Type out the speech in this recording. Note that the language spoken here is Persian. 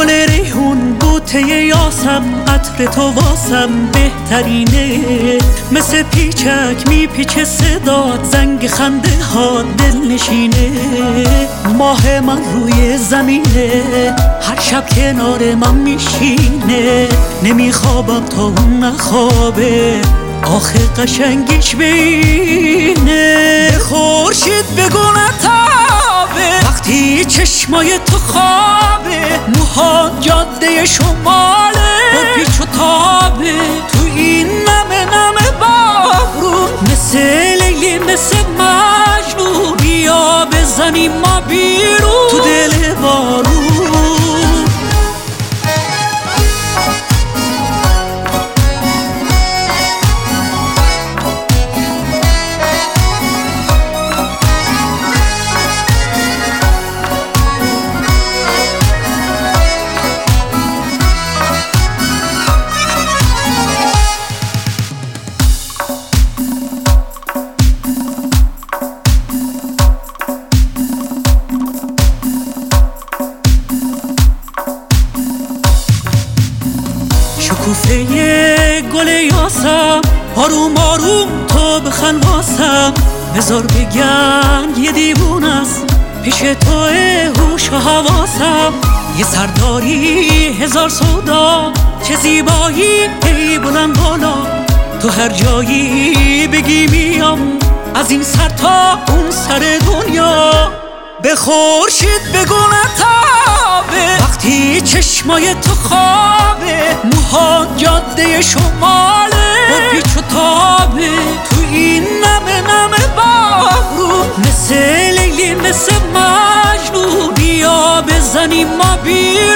گل ریحون بوته یاسم، عطر تو واسم بهترینه. مثل پیچک میپیچه صدات، زنگ خنده ها دل نشینه. ماه من روی زمینه، هر شب کنار من میشینه. نمیخوابم تا اون نخوابه، آخه قشنگیش بینه. خورشید بگو نتابه وقتی چشمای تو خوابه. موها جاده شماله با پیچ و تابه، تو این نمه نمه بارون. مثل لیلی مثل مجنون، بیا بزنیم ما بیرون تو دل بارون. شکوفه گل یاسم، آروم آروم تو بخند واسم. بذار بگن یه دیوون است، پیش توه هوش و حواسم. یه سرداری هزار سودا، چه زیبایی ای بلند بالا. تو هر جایی بگی میام، از این سر تا اون سر دنیا. به خورشید بگو نتابه وقتی چشمای تو خوابه. موها جاده شماله با پیچ و تابه، تو این نمه نمه بارون. مثل لیلی مثل مجنون، بیا بزنیم ما بیرون